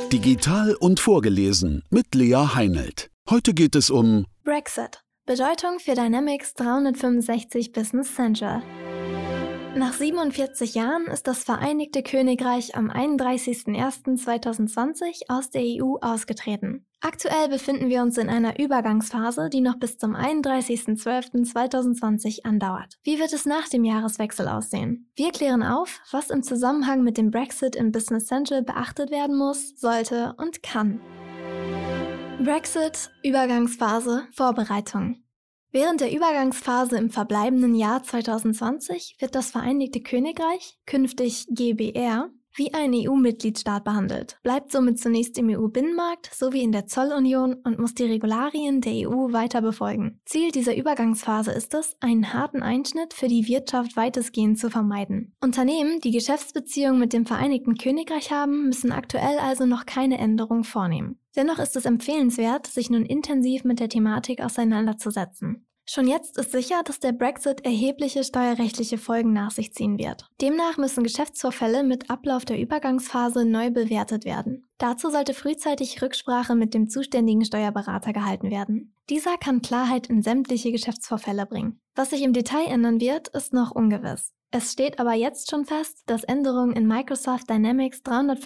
Digital und vorgelesen mit Lea Heinelt. Heute geht es um Brexit. Bedeutung für Dynamics 365 Business Central. Nach 47 Jahren ist das Vereinigte Königreich am 31.01.2020 aus der EU ausgetreten. Aktuell befinden wir uns in einer Übergangsphase, die noch bis zum 31.12.2020 andauert. Wie wird es nach dem Jahreswechsel aussehen? Wir klären auf, was im Zusammenhang mit dem Brexit im Business Central beachtet werden muss, sollte und kann. Brexit, Übergangsphase, Vorbereitung. Während der Übergangsphase im verbleibenden Jahr 2020 wird das Vereinigte Königreich, künftig GBR, wie ein EU-Mitgliedstaat behandelt, bleibt somit zunächst im EU-Binnenmarkt sowie in der Zollunion und muss die Regularien der EU weiter befolgen. Ziel dieser Übergangsphase ist es, einen harten Einschnitt für die Wirtschaft weitestgehend zu vermeiden. Unternehmen, die Geschäftsbeziehungen mit dem Vereinigten Königreich haben, müssen aktuell also noch keine Änderung vornehmen. Dennoch ist es empfehlenswert, sich nun intensiv mit der Thematik auseinanderzusetzen. Schon jetzt ist sicher, dass der Brexit erhebliche steuerrechtliche Folgen nach sich ziehen wird. Demnach müssen Geschäftsvorfälle mit Ablauf der Übergangsphase neu bewertet werden. Dazu sollte frühzeitig Rücksprache mit dem zuständigen Steuerberater gehalten werden. Dieser kann Klarheit in sämtliche Geschäftsvorfälle bringen. Was sich im Detail ändern wird, ist noch ungewiss. Es steht aber jetzt schon fest, dass Änderungen in Microsoft Dynamics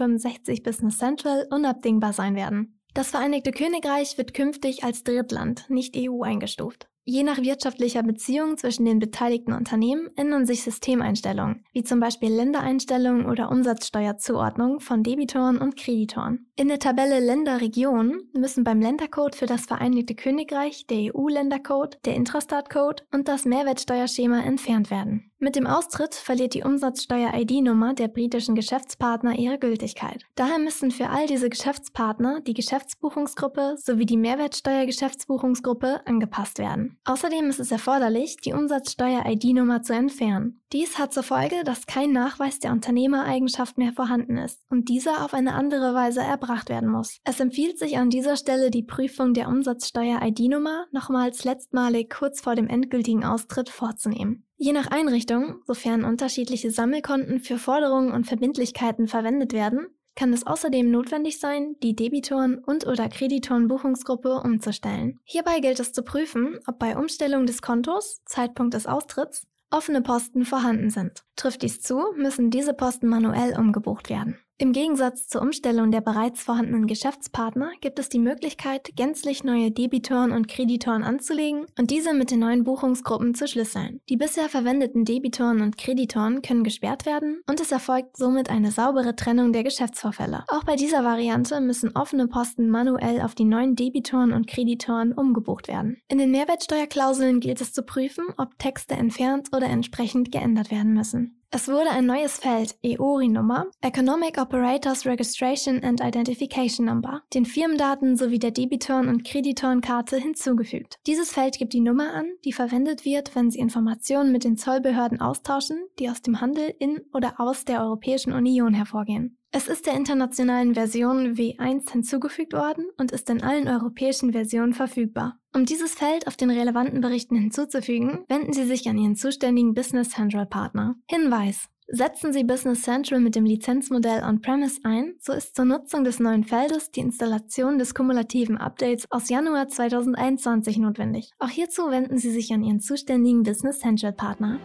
365 Business Central unabdingbar sein werden. Das Vereinigte Königreich wird künftig als Drittland, nicht EU, eingestuft. Je nach wirtschaftlicher Beziehung zwischen den beteiligten Unternehmen ändern sich Systemeinstellungen, wie zum Beispiel Ländereinstellungen oder Umsatzsteuerzuordnung von Debitoren und Kreditoren. In der Tabelle Länder-Region müssen beim Ländercode für das Vereinigte Königreich der EU-Ländercode, der Intrastat-Code und das Mehrwertsteuerschema entfernt werden. Mit dem Austritt verliert die Umsatzsteuer-ID-Nummer der britischen Geschäftspartner ihre Gültigkeit. Daher müssen für all diese Geschäftspartner die Geschäftsbuchungsgruppe sowie die Mehrwertsteuer-Geschäftsbuchungsgruppe angepasst werden. Außerdem ist es erforderlich, die Umsatzsteuer-ID-Nummer zu entfernen. Dies hat zur Folge, dass kein Nachweis der Unternehmereigenschaft mehr vorhanden ist und dieser auf eine andere Weise erbracht werden muss. Es empfiehlt sich an dieser Stelle die Prüfung der Umsatzsteuer-ID-Nummer nochmals letztmalig kurz vor dem endgültigen Austritt vorzunehmen. Je nach Einrichtung, sofern unterschiedliche Sammelkonten für Forderungen und Verbindlichkeiten verwendet werden, kann es außerdem notwendig sein, die Debitoren- und/oder Kreditoren-Buchungsgruppe umzustellen. Hierbei gilt es zu prüfen, ob bei Umstellung des Kontos, Zeitpunkt des Austritts, offene Posten vorhanden sind. Trifft dies zu, müssen diese Posten manuell umgebucht werden. Im Gegensatz zur Umstellung der bereits vorhandenen Geschäftspartner gibt es die Möglichkeit, gänzlich neue Debitoren und Kreditoren anzulegen und diese mit den neuen Buchungsgruppen zu schlüsseln. Die bisher verwendeten Debitoren und Kreditoren können gesperrt werden und es erfolgt somit eine saubere Trennung der Geschäftsvorfälle. Auch bei dieser Variante müssen offene Posten manuell auf die neuen Debitoren und Kreditoren umgebucht werden. In den Mehrwertsteuerklauseln gilt es zu prüfen, ob Texte entfernt oder entsprechend geändert werden müssen. Es wurde ein neues Feld, EORI-Nummer, Economic Operators Registration and Identification Number, den Firmendaten sowie der Debitoren- und Kreditorenkarte hinzugefügt. Dieses Feld gibt die Nummer an, die verwendet wird, wenn Sie Informationen mit den Zollbehörden austauschen, die aus dem Handel in oder aus der Europäischen Union hervorgehen. Es ist der internationalen Version W1 hinzugefügt worden und ist in allen europäischen Versionen verfügbar. Um dieses Feld auf den relevanten Berichten hinzuzufügen, wenden Sie sich an Ihren zuständigen Business Central Partner. Hinweis: Setzen Sie Business Central mit dem Lizenzmodell On-Premise ein, so ist zur Nutzung des neuen Feldes die Installation des kumulativen Updates aus Januar 2021 notwendig. Auch hierzu wenden Sie sich an Ihren zuständigen Business Central Partner.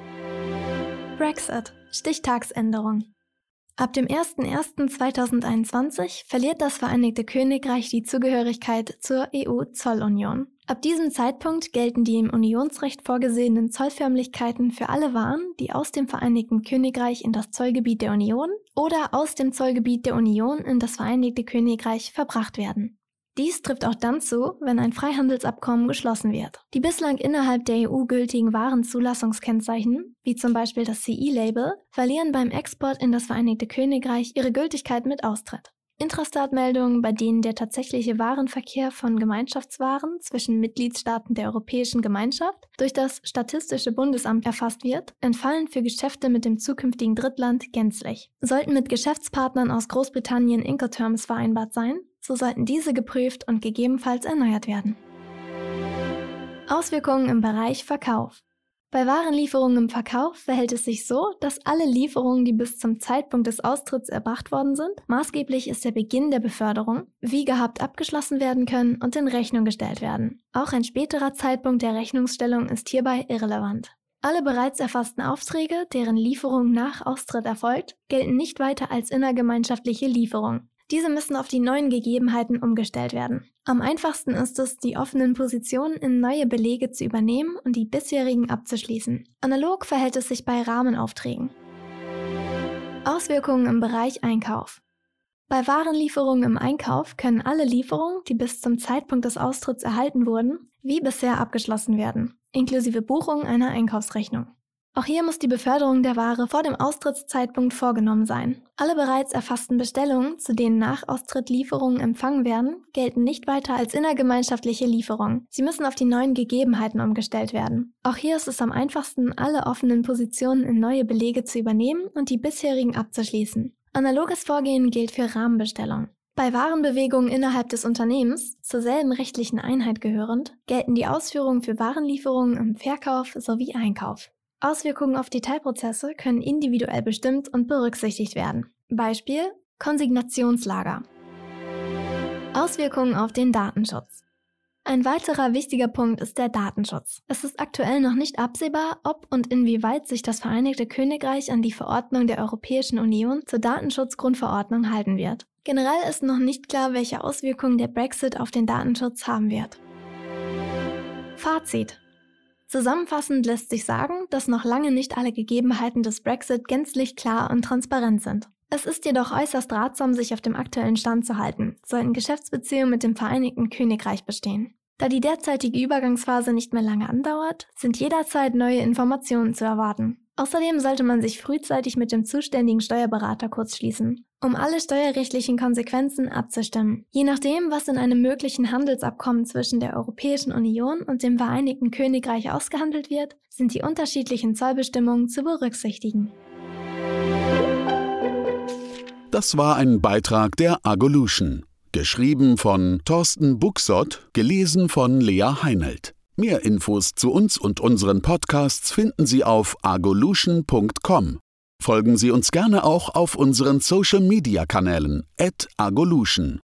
Brexit. Stichtagsänderung. Ab dem 01.01.2021 verliert das Vereinigte Königreich die Zugehörigkeit zur EU-Zollunion. Ab diesem Zeitpunkt gelten die im Unionsrecht vorgesehenen Zollförmlichkeiten für alle Waren, die aus dem Vereinigten Königreich in das Zollgebiet der Union oder aus dem Zollgebiet der Union in das Vereinigte Königreich verbracht werden. Dies trifft auch dann zu, wenn ein Freihandelsabkommen geschlossen wird. Die bislang innerhalb der EU gültigen Warenzulassungskennzeichen, wie zum Beispiel das CE-Label, verlieren beim Export in das Vereinigte Königreich ihre Gültigkeit mit Austritt. Intrastat-Meldungen, bei denen der tatsächliche Warenverkehr von Gemeinschaftswaren zwischen Mitgliedstaaten der Europäischen Gemeinschaft durch das Statistische Bundesamt erfasst wird, entfallen für Geschäfte mit dem zukünftigen Drittland gänzlich. Sollten mit Geschäftspartnern aus Großbritannien Incoterms vereinbart sein, so sollten diese geprüft und gegebenenfalls erneuert werden. Auswirkungen im Bereich Verkauf. Bei Warenlieferungen im Verkauf verhält es sich so, dass alle Lieferungen, die bis zum Zeitpunkt des Austritts erbracht worden sind, maßgeblich ist der Beginn der Beförderung, wie gehabt abgeschlossen werden können und in Rechnung gestellt werden. Auch ein späterer Zeitpunkt der Rechnungsstellung ist hierbei irrelevant. Alle bereits erfassten Aufträge, deren Lieferung nach Austritt erfolgt, gelten nicht weiter als innergemeinschaftliche Lieferung. Diese müssen auf die neuen Gegebenheiten umgestellt werden. Am einfachsten ist es, die offenen Positionen in neue Belege zu übernehmen und die bisherigen abzuschließen. Analog verhält es sich bei Rahmenaufträgen. Auswirkungen im Bereich Einkauf. Bei Warenlieferungen im Einkauf können alle Lieferungen, die bis zum Zeitpunkt des Austritts erhalten wurden, wie bisher abgeschlossen werden, inklusive Buchung einer Einkaufsrechnung. Auch hier muss die Beförderung der Ware vor dem Austrittszeitpunkt vorgenommen sein. Alle bereits erfassten Bestellungen, zu denen nach Austritt Lieferungen empfangen werden, gelten nicht weiter als innergemeinschaftliche Lieferung. Sie müssen auf die neuen Gegebenheiten umgestellt werden. Auch hier ist es am einfachsten, alle offenen Positionen in neue Belege zu übernehmen und die bisherigen abzuschließen. Analoges Vorgehen gilt für Rahmenbestellungen. Bei Warenbewegungen innerhalb des Unternehmens, zur selben rechtlichen Einheit gehörend, gelten die Ausführungen für Warenlieferungen im Verkauf sowie Einkauf. Auswirkungen auf Detailprozesse können individuell bestimmt und berücksichtigt werden. Beispiel: Konsignationslager. Auswirkungen auf den Datenschutz. Ein weiterer wichtiger Punkt ist der Datenschutz. Es ist aktuell noch nicht absehbar, ob und inwieweit sich das Vereinigte Königreich an die Verordnung der Europäischen Union zur Datenschutzgrundverordnung halten wird. Generell ist noch nicht klar, welche Auswirkungen der Brexit auf den Datenschutz haben wird. Fazit: Zusammenfassend lässt sich sagen, dass noch lange nicht alle Gegebenheiten des Brexit gänzlich klar und transparent sind. Es ist jedoch äußerst ratsam, sich auf dem aktuellen Stand zu halten, sollten Geschäftsbeziehungen mit dem Vereinigten Königreich bestehen. Da die derzeitige Übergangsphase nicht mehr lange andauert, sind jederzeit neue Informationen zu erwarten. Außerdem sollte man sich frühzeitig mit dem zuständigen Steuerberater kurzschließen, um alle steuerrechtlichen Konsequenzen abzustimmen. Je nachdem, was in einem möglichen Handelsabkommen zwischen der Europäischen Union und dem Vereinigten Königreich ausgehandelt wird, sind die unterschiedlichen Zollbestimmungen zu berücksichtigen. Das war ein Beitrag der Agolution. Geschrieben von Thorsten Buxott, gelesen von Lea Heinelt. Mehr Infos zu uns und unseren Podcasts finden Sie auf agolution.com. Folgen Sie uns gerne auch auf unseren Social-Media-Kanälen @agolution.